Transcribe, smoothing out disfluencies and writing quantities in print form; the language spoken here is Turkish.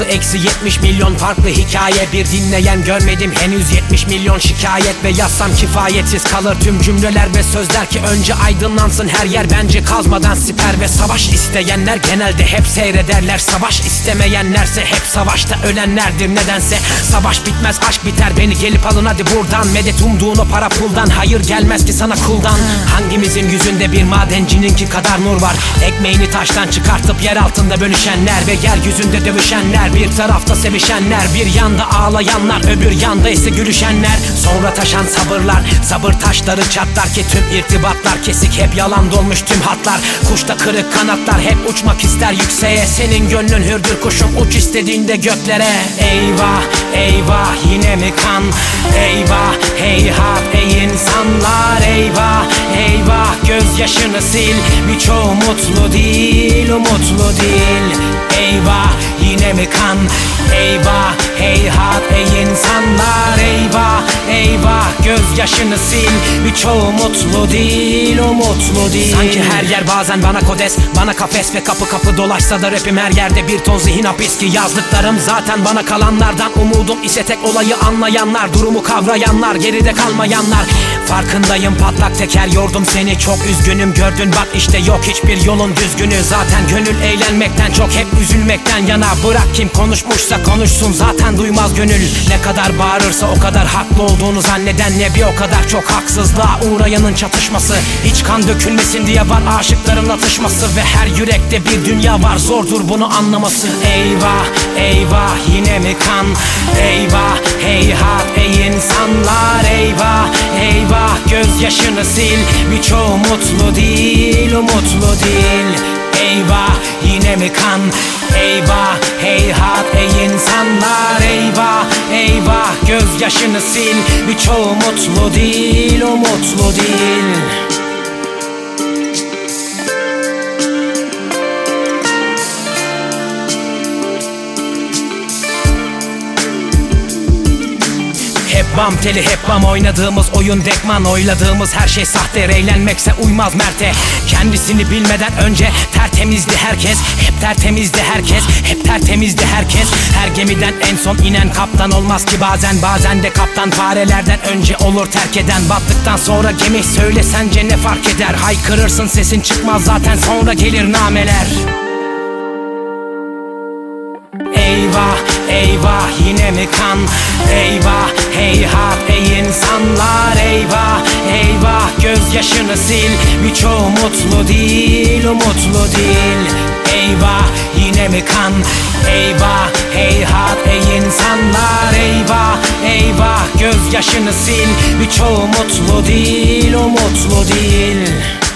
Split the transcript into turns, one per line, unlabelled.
artı eksi 70 milyon farklı hikaye. Bir dinleyen görmedim henüz 70 milyon şikayet. Ve yazsam kifayetsiz kalır tüm cümleler ve sözler ki önce aydınlansın her yer. Bence kazmadan siper ve savaş isteyenler genelde hep seyrederler. Savaş istemeyenlerse hep savaşta ölenlerdir nedense. Savaş bitmez aşk biter, beni gelip alın hadi buradan. Medet umduğun o para puldan, hayır gelmez ki sana kuldan. Hangimizin yüzünde bir madencininki kadar nur var? Ekmeğini taştan çıkartıp yer altında bölüşenler ve yeryüzünde dövüşenler. Bir tarafta sevişenler, bir yanda ağlayanlar, öbür yanda ise gülüşenler. Sonra taşan sabırlar, sabır taşları çatlar ki tüm irtibatlar kesik, hep yalan dolmuş tüm hatlar. Kuşta kırık kanatlar, hep uçmak ister yükseğe. Senin gönlün hürdür kuşum, uç istediğinde göklere. Eyvah eyvah yine mi kan? Eyvah heyhat ey insanlar. Eyvah eyvah gözyaşını sil, birçoğu mutlu değil, umutlu değil. Eyvah yine mi kan? Eyvah heyhat ey insanlar. Eyvah eyvah gözyaşını sil, birçoğu mutlu değil, umutlu değil. Sanki her yer bazen bana kodes, bana kafes ve kapı kapı dolaşsa da rapim her yerde bir ton zihin hapis ki. Yazdıklarım zaten bana kalanlardan, umudum ise tek olayı anlayanlar, durumu kavrayanlar, geride kalmayanlar. Farkındayım patlak teker yordum seni, çok üzgünüm gördün bak işte yok hiçbir yolun düzgünü. Zaten gönül eğlenmekten çok hep üzülmekten yana. Bırak kim konuşmuşsa konuşsun, zaten duymaz gönül. Ne kadar bağırırsa o kadar haklı olduğunu zanneden, ne bir o kadar çok haksızlığa uğrayanın çatışması. Hiç kan dökülmesin diye var aşıkların atışması. Ve her yürekte bir dünya var, zordur bunu anlaması. Eyvah eyvah yine mi kan? Eyvah heyhat ey insanlar. Eyvah eyvah gözyaşını sil, birçoğu mutlu değil, umutlu değil. Eyvah yine mi kan? Eyvah heyhat ey insanlar. Eyvah eyvah gözyaşını sil, birçoğu mutlu değil, umutlu değil. Hep bam teli hep bam, oynadığımız oyun dekman. Oyladığımız her şey sahte, eğlenmekse uymaz merte. Kendisini bilmeden önce tertemizdi herkes. Hep tertemizdi herkes, hep tertemizdi herkes. Her gemiden en son inen kaptan olmaz ki bazen. Bazen de kaptan farelerden önce olur terk eden. Battıktan sonra gemi söyle sence ne fark eder? Haykırırsın sesin çıkmaz zaten, sonra gelir nameler. Eyvah eyvah yine mi kan? Eyvah heyhat ey insanlar. Eyvah eyvah gözyaşını sil, birçoğu mutlu değil, umutlu değil. Eyvah yine mi kan? Eyvah heyhat ey insanlar. Eyvah eyvah gözyaşını sil, birçoğu mutlu değil, umutlu değil.